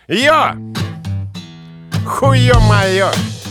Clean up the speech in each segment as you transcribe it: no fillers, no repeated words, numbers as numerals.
Йо! Хуё моё!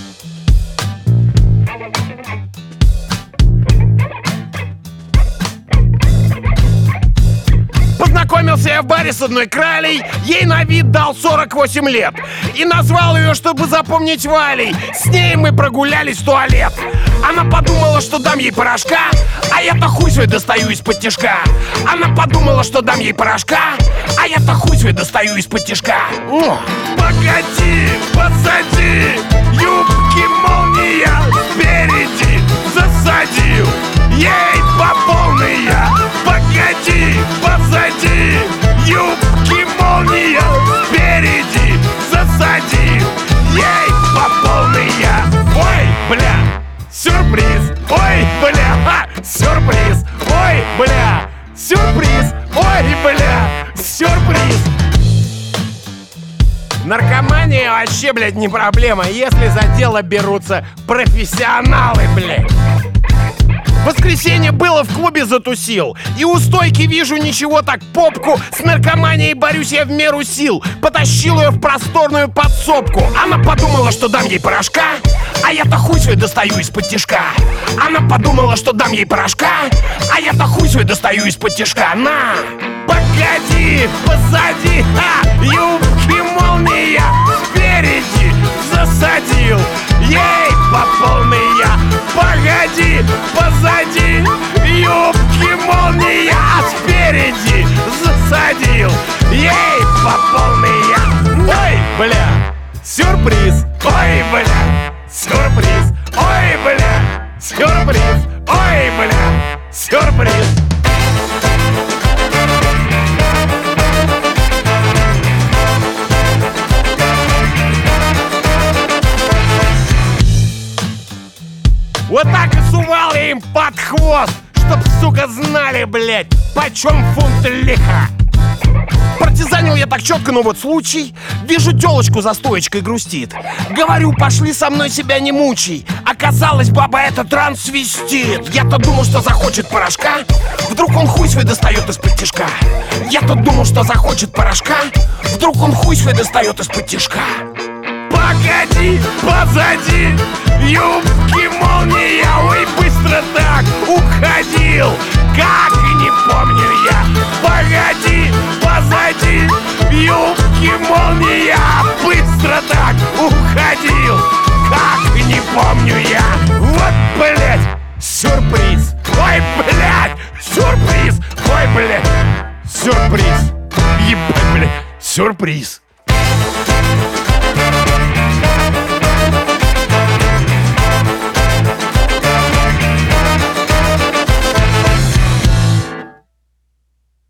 Познакомился я в баре с одной кралей, ей на вид дал 48 лет. И назвал ее, чтобы запомнить Валей. С ней мы прогулялись в туалет. Она подумала, что дам ей порошка, а я-то хуй свой достаю из-под тишка. Она подумала, что дам ей порошка, а я-то хуй свой достаю из-под тишка. Погоди, посади, юбки молния спереди засадил, ей по полной я. Погоди, посади, юбки молния спереди засадил, ей по полной я. Ой, бля, сюрприз, ой, бля, сюрприз, ой, бля, сюрприз, ой, бля, сюрприз. Наркомания вообще, блядь, не проблема, если за дело берутся профессионалы, блядь. В воскресенье было в клубе затусил, и у стойки вижу ничего так попку. С наркоманией борюсь я в меру сил. Потащил ее в просторную подсобку. Она подумала, что дам ей порошка, а я-то хуй свой достаю из-под тишка. Она подумала, что дам ей порошка, а я-то хуй свой достаю из-под тишка. На! Погоди, позади, юбки молния спереди засадил, ей по полной я. Погоди, позади, юбки молния, а спереди засадил, ей по полной я. Ой, бля, сюрприз, ой, бля, сюрприз, ой, бля, сюрприз, ой, бля, сюрприз. Вот так и сувал я им под хвост, чтоб, сука, знали, блядь, почем фунт лиха. Партизанил я так четко, но вот случай. Вижу телочку за стоечкой грустит. Говорю, пошли со мной, себя не мучай. Оказалось, баба эта трансвестит. Я-то думал, что захочет порошка, вдруг он хуй свой достает из-под тишка. Я-то думал, что захочет порошка, вдруг он хуй свой достает из-под тишка. Погоди, позади, юбки молния, ой, быстро так уходил, как и не помню я. Погоди, позади, юбки молния, быстро так уходил, как и не помню я. Вот, блядь, сюрприз, ой, блядь, сюрприз, ой, блядь, сюрприз, ебать, блядь, сюрприз.